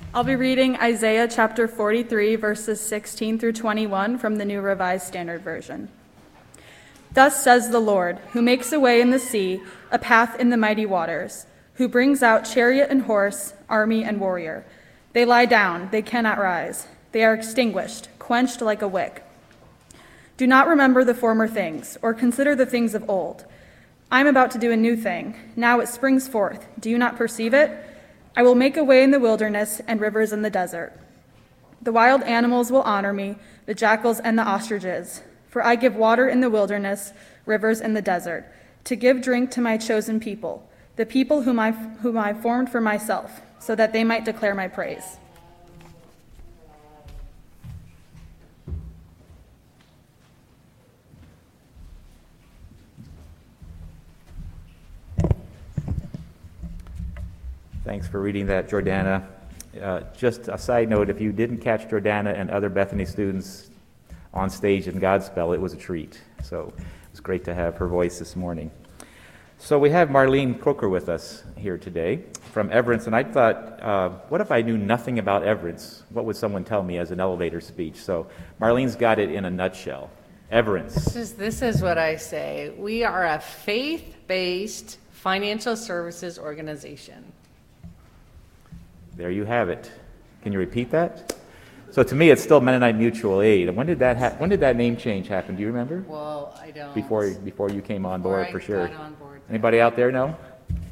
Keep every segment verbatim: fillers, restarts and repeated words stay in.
I'll be reading Isaiah chapter forty-three, verses sixteen through twenty-one from the New Revised Standard Version. Thus says the Lord, who makes a way in the sea, a path in the mighty waters, who brings out chariot and horse, army and warrior. They lie down, they cannot rise. They are extinguished, quenched like a wick. Do not remember the former things, or consider the things of old. I am about to do a new thing. Now it springs forth. Do you not perceive it? I will make a way in the wilderness and rivers in the desert. The wild animals will honor me, the jackals and the ostriches. For I give water in the wilderness, rivers in the desert, to give drink to my chosen people, the people whom I, whom I formed for myself, so that they might declare my praise. Thanks for reading that, Jordana. Uh, just a side note, if you didn't catch Jordana and other Bethany students on stage in Godspell, it was a treat. So it was great to have her voice this morning. So we have Marlene Croker with us here today from Everence, and I thought, uh, what if I knew nothing about Everence? What would someone tell me as an elevator speech? So Marlene's got it in a nutshell. Everence. This is, this is what I say. We are a faith-based financial services organization. There you have it. Can you repeat that? So to me, it's still Mennonite Mutual Aid. And when did that ha- when did that name change happen? Do you remember? Well, I don't. Before before you came on board, Before for sure. I got on board. Anybody out there know?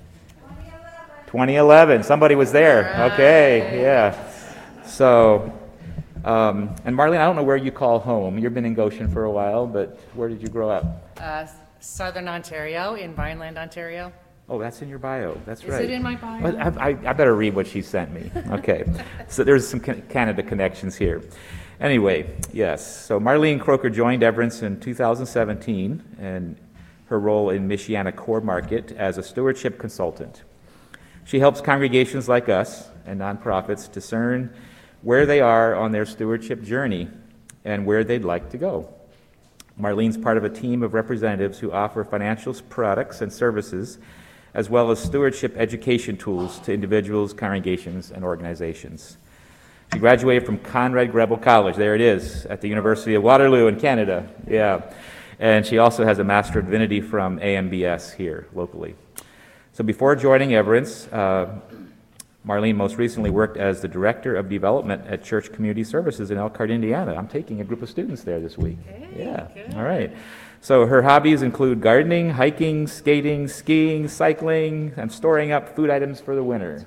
twenty eleven. Somebody was there. Right. Okay, yeah. So, um, and Marlene, I don't know where you call home. You've been in Goshen for a while, but where did you grow up? Uh, Southern Ontario, in Vineland, Ontario. Oh, that's in your bio. That's Is right. it in my bio? But I, I, I better read what she sent me. Okay. So there's some Canada connections here. Anyway, yes. So Marlene Croker joined Everence in two thousand seventeen, and her role in Michiana Core Market as a stewardship consultant. She helps congregations like us and nonprofits discern where they are on their stewardship journey and where they'd like to go. Marlene's part of a team of representatives who offer financial products and services, as well as stewardship education tools to individuals, congregations, and organizations. She graduated from Conrad Grebel College, there it is, at the University of Waterloo in Canada, yeah. And she also has a Master of Divinity from A M B S here, locally. So before joining Everence, uh, Marlene most recently worked as the Director of Development at Church Community Services in Elkhart, Indiana. I'm taking a group of students there this week. Okay, yeah, good. All right. So her hobbies include gardening, hiking, skating, skiing, cycling, and storing up food items for the winter.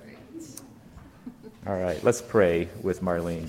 All right, let's pray with Marlene.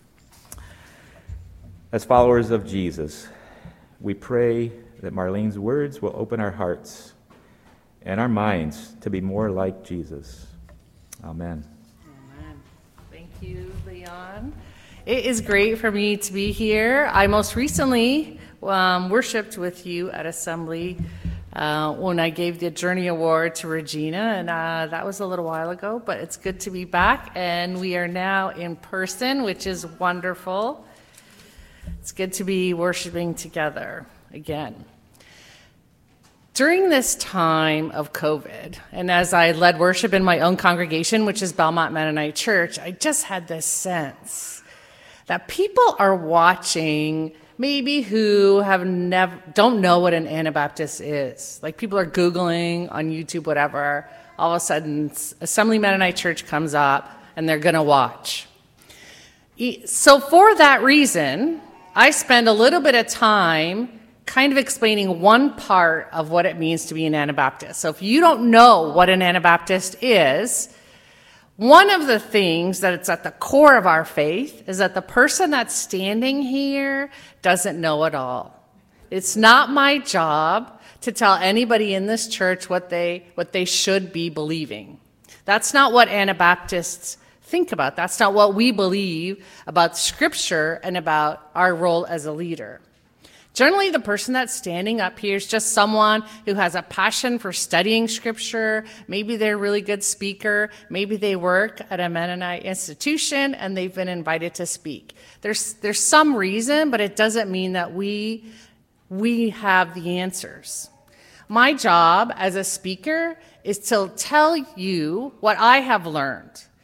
As followers of Jesus, we pray that Marlene's words will open our hearts and our minds to be more like Jesus. Amen. Amen. Thank you, Leon. It is great for me to be here. I most recently um, worshiped with you at Assembly uh, when I gave the Journey Award to Regina, and uh, that was a little while ago, but it's good to be back, and we are now in person, which is wonderful. It's good to be worshiping together again. During this time of COVID, and as I led worship in my own congregation, which is Belmont Mennonite Church, I just had this sense that people are watching maybe who have never don't know what an Anabaptist is. Like people are Googling on YouTube, whatever. All of a sudden, Assembly Mennonite Church comes up, and they're going to watch. So for that reason, I spend a little bit of time kind of explaining one part of what it means to be an Anabaptist. So if you don't know what an Anabaptist is, one of the things that it's at the core of our faith is that the person that's standing here doesn't know it all. It's not my job to tell anybody in this church what they what they should be believing. That's not what Anabaptists think about. That's not what we believe about Scripture and about our role as a leader. Generally, the person that's standing up here is just someone who has a passion for studying Scripture. Maybe they're a really good speaker. Maybe they work at a Mennonite institution and they've been invited to speak. There's there's some reason, but it doesn't mean that we we have the answers. My job as a speaker is to tell you what I have learned.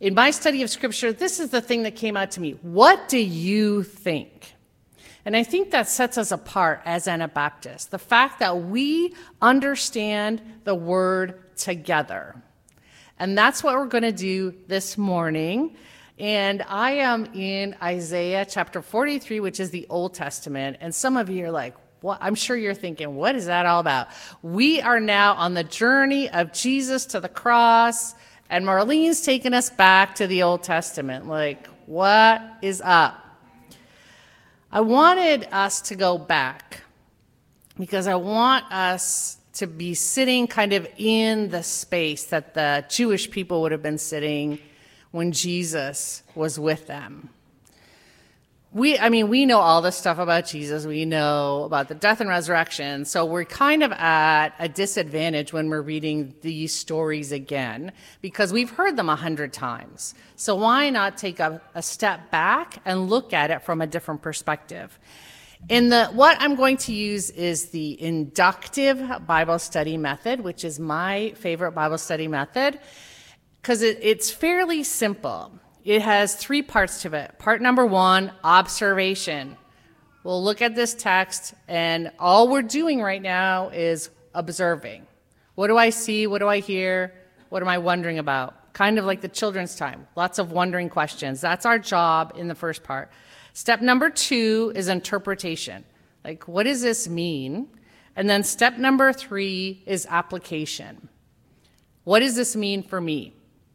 in my study of Scripture, this is the thing that came out to me. What do you think? And I think that sets us apart as Anabaptists, the fact that we understand the Word together. And that's what we're going to do this morning. And I am in Isaiah chapter forty-three, which is the Old Testament. And some of you are like, what? I'm sure you're thinking, what is that all about? We are now on the journey of Jesus to the cross, and Marlene's taking us back to the Old Testament. Like, what is up? I wanted us to go back because I want us to be sitting kind of in the space that the Jewish people would have been sitting when Jesus was with them. We, I mean, we know all this stuff about Jesus. We know about the death and resurrection. So we're kind of at a disadvantage when we're reading these stories again because we've heard them a hundred times. So why not take a, a step back and look at it from a different perspective? In the, what I'm going to use is the inductive Bible study method, which is my favorite Bible study method, because it, it's fairly simple. It has three parts to it. Part number one, observation. We'll look at this text, and all we're doing right now is observing. What do I see? What do I hear? What am I wondering about? Kind of like the children's time. Lots of wondering questions. That's our job in the first part. Step number two is interpretation. Like, what does this mean? And then step number three is application. What does this mean for me?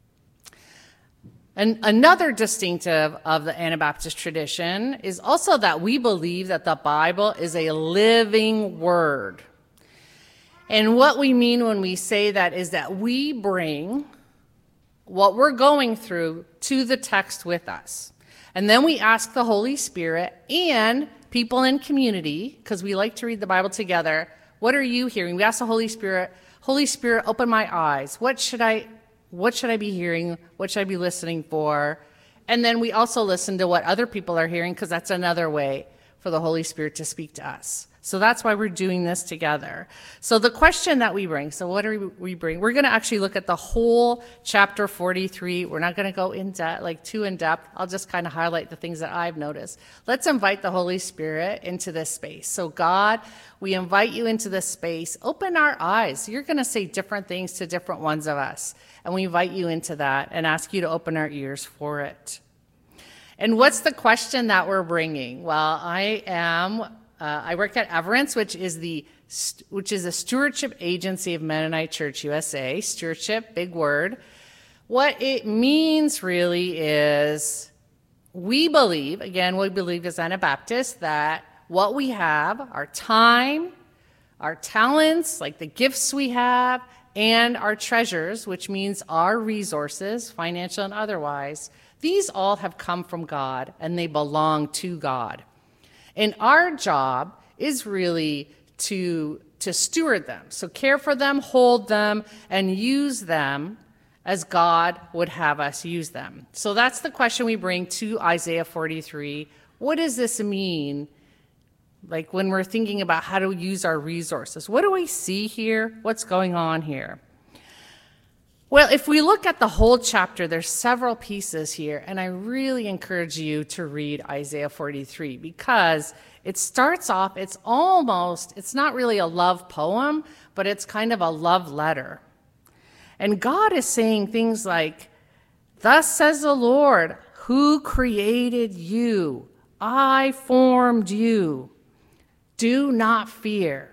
And another distinctive of the Anabaptist tradition is also that we believe that the Bible is a living word. And what we mean when we say that is that we bring what we're going through to the text with us. And then we ask the Holy Spirit and people in community, because we like to read the Bible together, what are you hearing? We ask the Holy Spirit, Holy Spirit, open my eyes. What should I, what should I be hearing? What should I be listening for? And then we also listen to what other people are hearing, because that's another way for the Holy Spirit to speak to us. So that's why we're doing this together. So the question that we bring, so what do we bring? We're going to actually look at the whole chapter forty-three. We're not going to go in depth, like too in depth. I'll just kind of highlight the things that I've noticed. Let's invite the Holy Spirit into this space. So God, we invite you into this space. Open our eyes. You're going to say different things to different ones of us. And we invite you into that and ask you to open our ears for it. And what's the question that we're bringing? Well, I am... Uh, I work at Everence, which is the which is a stewardship agency of Mennonite Church U S A. Stewardship, big word. What it means really is we believe, again, we believe as Anabaptists, that what we have, our time, our talents, like the gifts we have, and our treasures, which means our resources, financial and otherwise, these all have come from God and they belong to God. And our job is really to, to steward them. So care for them, hold them, and use them as God would have us use them. So that's the question we bring to Isaiah forty-three. What does this mean? Like when we're thinking about how to use our resources. What do we see here? What's going on here? Well, if we look at the whole chapter, there's several pieces here, and I really encourage you to read Isaiah forty-three because it starts off, it's almost, it's not really a love poem, but it's kind of a love letter. And God is saying things like, "Thus says the Lord, who created you? I formed you. Do not fear.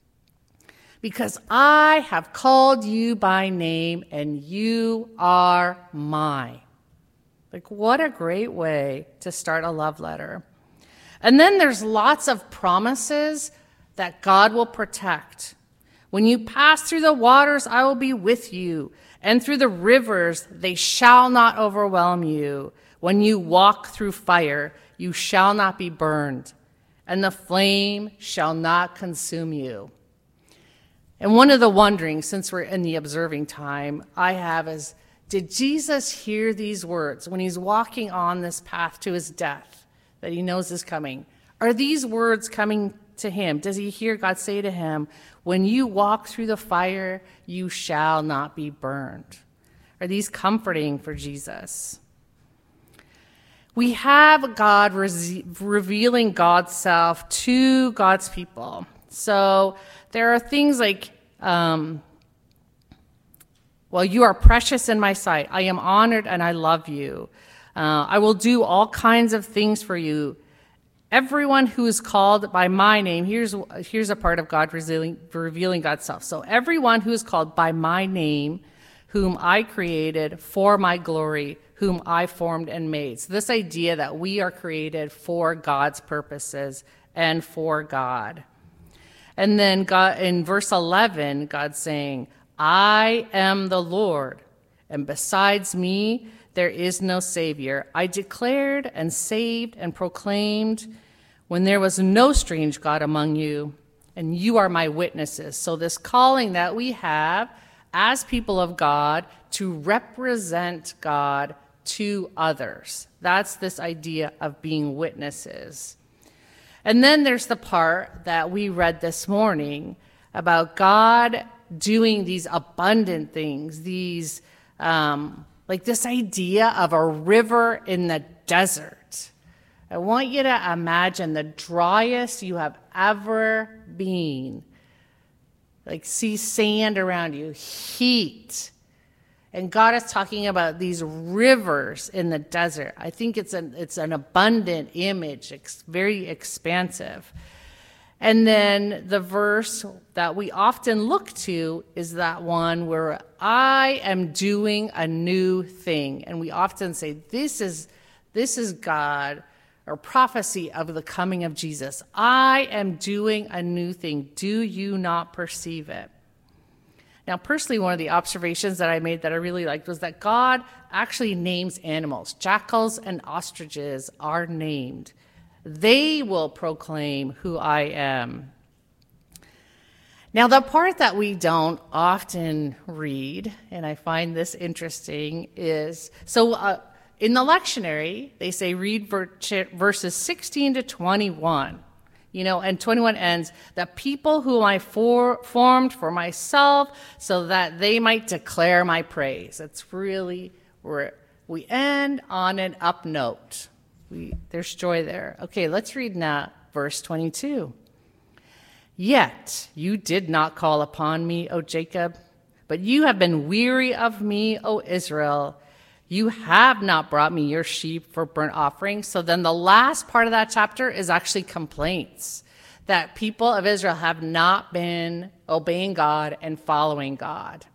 Because I have called you by name, and you are mine." Like, what a great way to start a love letter. And then there's lots of promises that God will protect. When you pass through the waters, I will be with you, and through the rivers, they shall not overwhelm you. When you walk through fire, you shall not be burned, and the flame shall not consume you. And one of the wondering, since we're in the observing time, I have is, did Jesus hear these words when he's walking on this path to his death that he knows is coming? Are these words coming to him? Does he hear God say to him, when you walk through the fire, you shall not be burned? Are these comforting for Jesus? We have God re- revealing God's self to God's people. So there are things like, um, well, you are precious in my sight. I am honored and I love you. Uh, I will do all kinds of things for you. Everyone who is called by my name, here's, here's a part of God revealing, revealing God's self. So everyone who is called by my name, whom I created for my glory, whom I formed and made. So this idea that we are created for God's purposes and for God. And then God, in verse eleven, God's saying, I am the Lord, and besides me, there is no Savior. I declared and saved and proclaimed when there was no strange God among you, and you are my witnesses. So this calling that we have as people of God to represent God to others. That's this idea of being witnesses. And then there's the part that we read this morning about God doing these abundant things, these, um, like this idea of a river in the desert. I want you to imagine the driest you have ever been. Like see sand around you, heat. And God is talking about these rivers in the desert. I think it's an, it's an abundant image, it's very expansive. And then the verse that we often look to is that one where I am doing a new thing. And we often say, this is, this is God, or prophecy of the coming of Jesus. I am doing a new thing. Do you not perceive it? Now, personally, one of the observations that I made that I really liked was that God actually names animals. Jackals and ostriches are named. They will proclaim who I am. Now, the part that we don't often read, and I find this interesting, is, so uh, in the lectionary, they say read verses sixteen to twenty-one. You know, and twenty-one ends, the people whom I for, formed for myself so that they might declare my praise. It's really, where we end on an up note. We, there's joy there. Okay, let's read now verse twenty-two. Yet you did not call upon me, O Jacob, but you have been weary of me, O Israel. You have not brought me your sheep for burnt offerings. So then the last part of that chapter is actually complaints that people of Israel have not been obeying God and following God.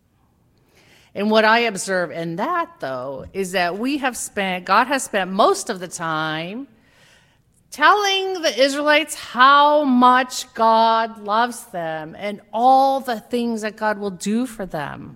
And what I observe in that, though, is that we have spent, God has spent most of the time telling the Israelites how much God loves them and all the things that God will do for them.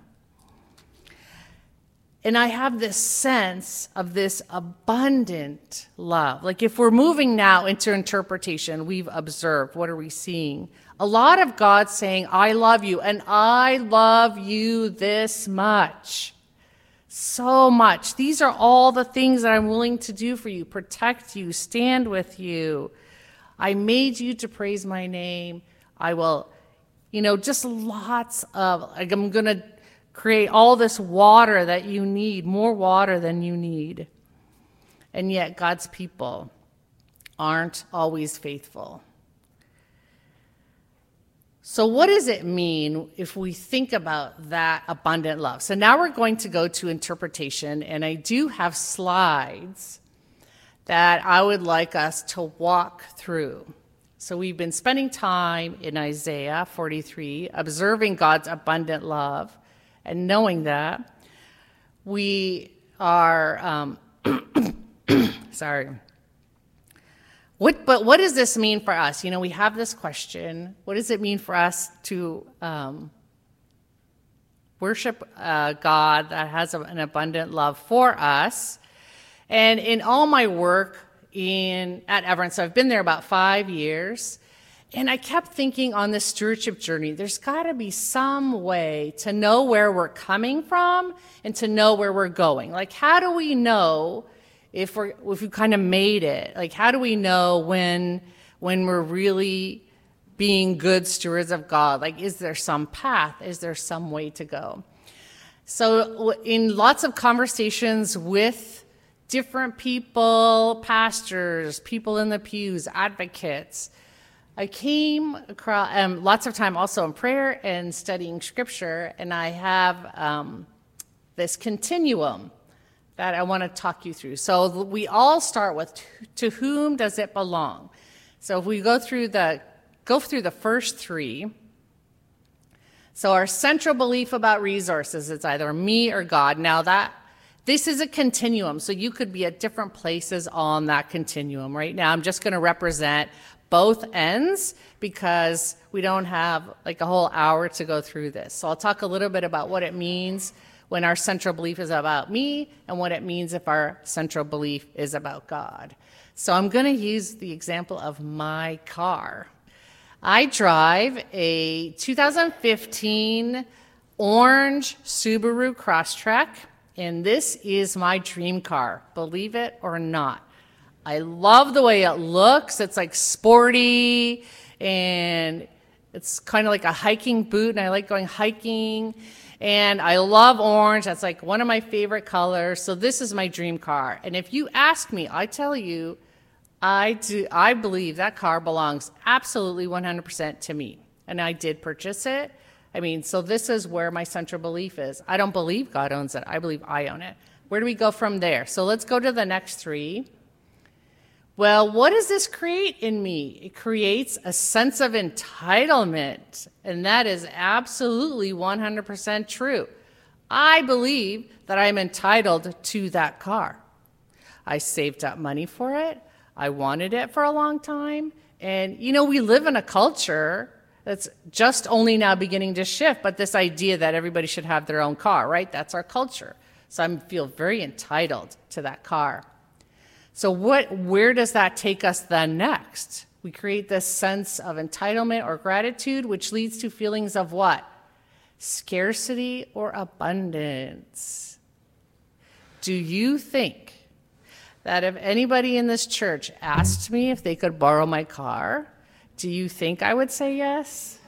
And I have this sense of this abundant love. Like if we're moving now into interpretation, we've observed, what are we seeing? A lot of God saying, I love you, and I love you this much. So much. These are all the things that I'm willing to do for you, protect you, stand with you. I made you to praise my name. I will, you know, just lots of, like I'm going to create all this water that you need, more water than you need. And yet God's people aren't always faithful. So what does it mean if we think about that abundant love? So now we're going to go to interpretation, and I do have slides that I would like us to walk through. So we've been spending time in Isaiah forty-three, observing God's abundant love, and knowing that we are, um, sorry. What, but what does this mean for us? You know, we have this question. What does it mean for us to um, worship a God that has an abundant love for us? And in all my work in at Everett, so I've been there about five years, and I kept thinking on this stewardship journey, there's got to be some way to know where we're coming from and to know where we're going. Like, how do we know if we're if we kind of made it? Like, how do we know when when we're really being good stewards of God? Like, is there some path? Is there some way to go? So in lots of conversations with different people, pastors, people in the pews, advocates, I came across um, lots of time also in prayer and studying scripture, and I have um, this continuum that I want to talk you through. So we all start with, to whom does it belong? So if we go through the go through the first three. So our central belief about resources, it's either me or God. Now that this is a continuum, so you could be at different places on that continuum. Right now, I'm just going to represent both ends because we don't have like a whole hour to go through this. So I'll talk a little bit about what it means when our central belief is about me and what it means if our central belief is about God. So I'm going to use the example of my car. I drive a two thousand fifteen orange Subaru Crosstrek, and this is my dream car, believe it or not. I love the way it looks. It's like sporty, and it's kind of like a hiking boot, and I like going hiking. And I love orange. That's like one of my favorite colors. So this is my dream car. And if you ask me, I tell you, I do. I believe that car belongs absolutely one hundred percent to me. And I did purchase it. I mean, so this is where my central belief is. I don't believe God owns it. I believe I own it. Where do we go from there? So let's go to the next three. Well, what does this create in me? It creates a sense of entitlement, and that is absolutely one hundred percent true. I believe that I'm entitled to that car. I saved up money for it. I wanted it for a long time. And, you know, we live in a culture that's just only now beginning to shift, but this idea that everybody should have their own car, right? That's our culture. So I feel very entitled to that car. So what, where does that take us then next? We create this sense of entitlement or gratitude, which leads to feelings of what? Scarcity or abundance. Do you think that if anybody in this church asked me if they could borrow my car, do you think I would say yes?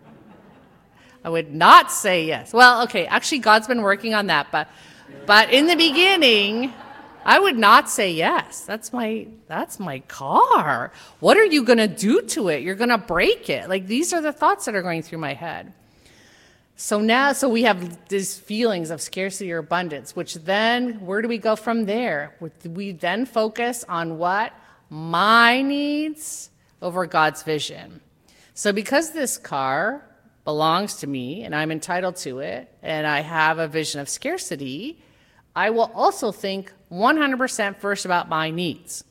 I would not say yes. Well, okay, actually God's been working on that, but but in the beginning, I would not say yes. That's my that's my car. What are you going to do to it? You're going to break it. Like, these are the thoughts that are going through my head. So now, so we have these feelings of scarcity or abundance, which then, where do we go from there? We then focus on what? My needs over God's vision. So because this car belongs to me and I'm entitled to it, and I have a vision of scarcity, I will also think one hundred percent first about my needs.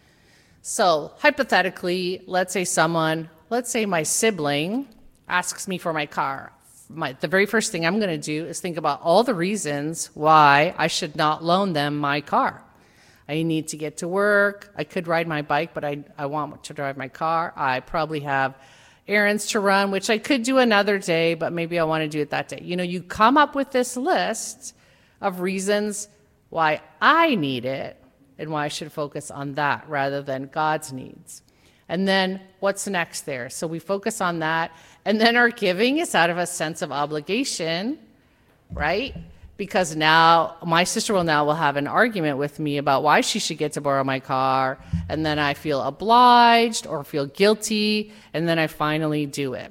So hypothetically, let's say someone, let's say my sibling asks me for my car. My, the very first thing I'm going to do is think about all the reasons why I should not loan them my car. I need to get to work. I could ride my bike, but I, I want to drive my car. I probably have errands to run, which I could do another day, but maybe I want to do it that day. You know, you come up with this list of reasons why I need it and why I should focus on that rather than God's needs. And then what's next there? So we focus on that. And then our giving is out of a sense of obligation, right? Because now my sister will now will have an argument with me about why she should get to borrow my car. And then I feel obliged or feel guilty. And then I finally do it.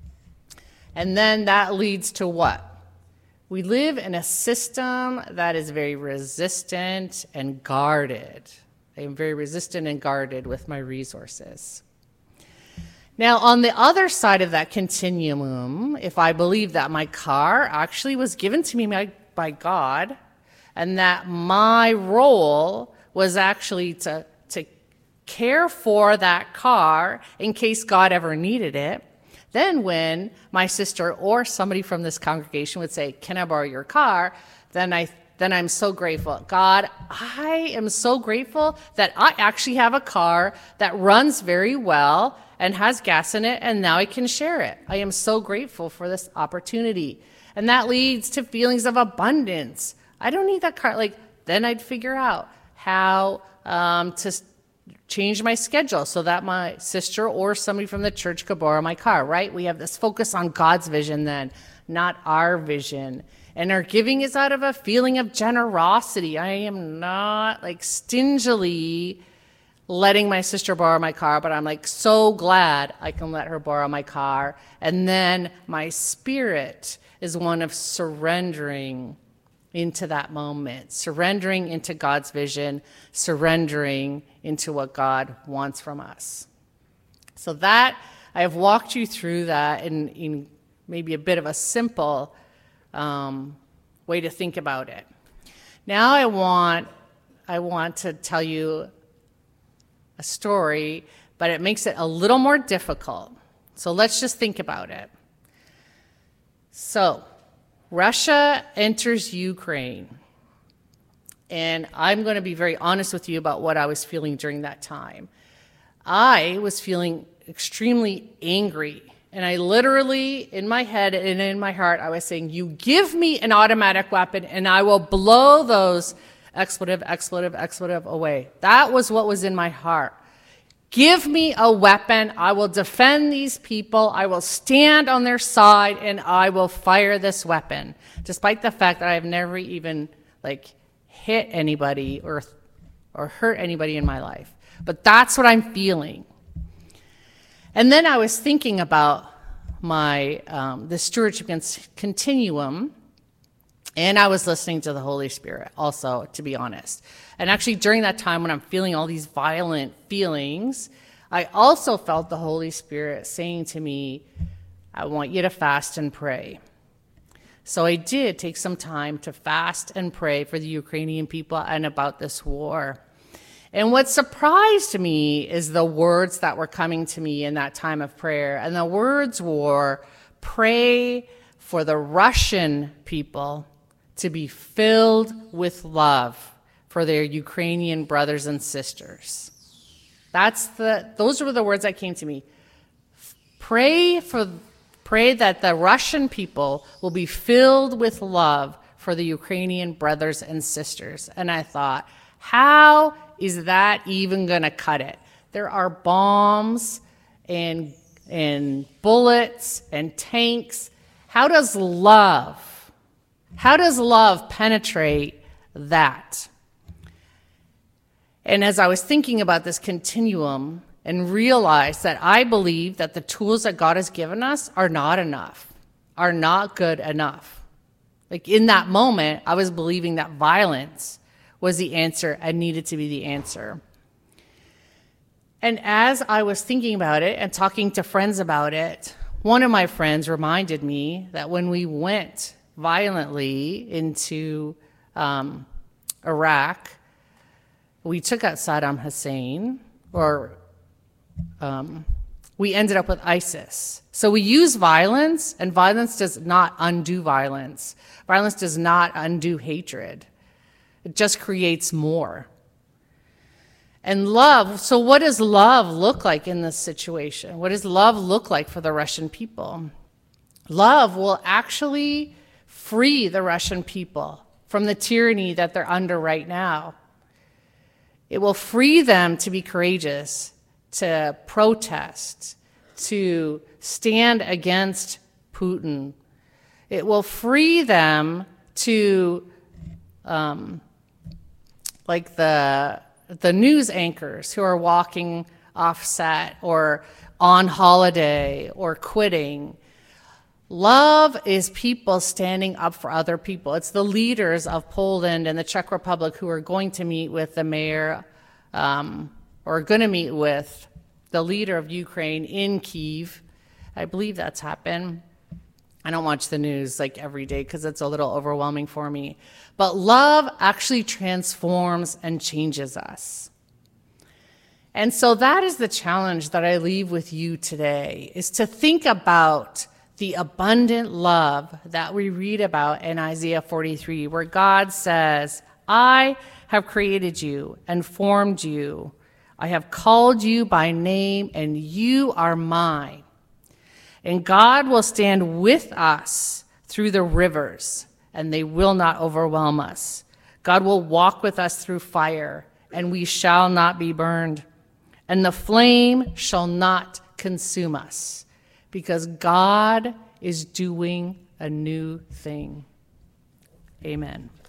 And then that leads to what? We live in a system that is very resistant and guarded. I am very resistant and guarded with my resources. Now, on the other side of that continuum, if I believe that my car actually was given to me by, by God, and that my role was actually to, to care for that car in case God ever needed it, then when my sister or somebody from this congregation would say, "Can I borrow your car?" then I then I'm so grateful. God, I am so grateful that I actually have a car that runs very well and has gas in it, and now I can share it. I am so grateful for this opportunity. And that leads to feelings of abundance. I don't need that car. Like, then I'd figure out how um, to change my schedule so that my sister or somebody from the church could borrow my car, right? We have this focus on God's vision then, not our vision. And our giving is out of a feeling of generosity. I am not like stingily letting my sister borrow my car, but I'm like so glad I can let her borrow my car. And then my spirit is one of surrendering into that moment, surrendering into God's vision, surrendering into what God wants from us. So that, I have walked you through that in, in maybe a bit of a simple um, way to think about it. Now I want, I want to tell you a story, but it makes it a little more difficult. So let's just think about it. So Russia enters Ukraine, and I'm going to be very honest with you about what I was feeling during that time. I was feeling extremely angry, and I literally, in my head and in my heart, I was saying, you give me an automatic weapon and I will blow those expletive, expletive, expletive away. That was what was in my heart. Give me a weapon. I will defend these people. I will stand on their side and I will fire this weapon, despite the fact that I've never even like hit anybody or, or hurt anybody in my life. But that's what I'm feeling. And then I was thinking about my um, the stewardship continuum, and I was listening to the Holy Spirit also, to be honest. And actually during that time when I'm feeling all these violent feelings, I also felt the Holy Spirit saying to me, I want you to fast and pray. So I did take some time to fast and pray for the Ukrainian people and about this war. And what surprised me is the words that were coming to me in that time of prayer. And the words were, pray for the Russian people to be filled with love for their Ukrainian brothers and sisters. That's the, those were the words that came to me. Pray for, pray that the Russian people will be filled with love for the Ukrainian brothers and sisters. And I thought, how is that even going to cut it? There are bombs and, and bullets and tanks. How does love, how does love penetrate that? And as I was thinking about this continuum and realized that I believe that the tools that God has given us are not enough, are not good enough. Like in that moment, I was believing that violence was the answer and needed to be the answer. And as I was thinking about it and talking to friends about it, one of my friends reminded me that when we went violently into um, Iraq, we took out Saddam Hussein, or um, we ended up with ISIS. So we use violence, and violence does not undo violence. Violence does not undo hatred. It just creates more. And love, so what does love look like in this situation? What does love look like for the Russian people? Love will actually free the Russian people from the tyranny that they're under right now. It will free them to be courageous, to protest, to stand against Putin. It will free them to um, like the the news anchors who are walking off set or on holiday or quitting. Love is people standing up for other people. It's the leaders of Poland and the Czech Republic who are going to meet with the mayor um, or going to meet with the leader of Ukraine in Kyiv. I believe that's happened. I don't watch the news like every day because it's a little overwhelming for me. But love actually transforms and changes us. And so that is the challenge that I leave with you today, is to think about the abundant love that we read about in Isaiah forty-three, where God says, I have created you and formed you. I have called you by name, and you are mine. And God will stand with us through the rivers, and they will not overwhelm us. God will walk with us through fire, and we shall not be burned. And the flame shall not consume us, because God is doing a new thing. Amen.